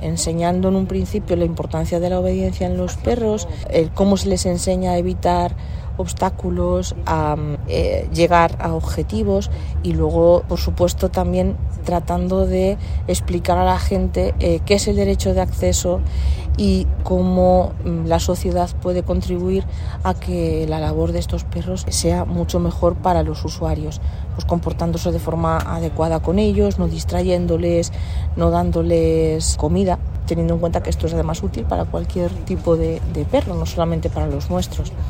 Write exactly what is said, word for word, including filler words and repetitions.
enseñando en un principio la importancia de la obediencia en los perros, el cómo se les enseña a evitar obstáculos, a eh, llegar a objetivos, y luego, por supuesto, también tratando de explicar a la gente eh, qué es el derecho de acceso y cómo la sociedad puede contribuir a que la labor de estos perros sea mucho mejor para los usuarios, pues comportándose de forma adecuada con ellos, no distrayéndoles, no dándoles comida, teniendo en cuenta que esto es además útil para cualquier tipo de, de perro, no solamente para los nuestros.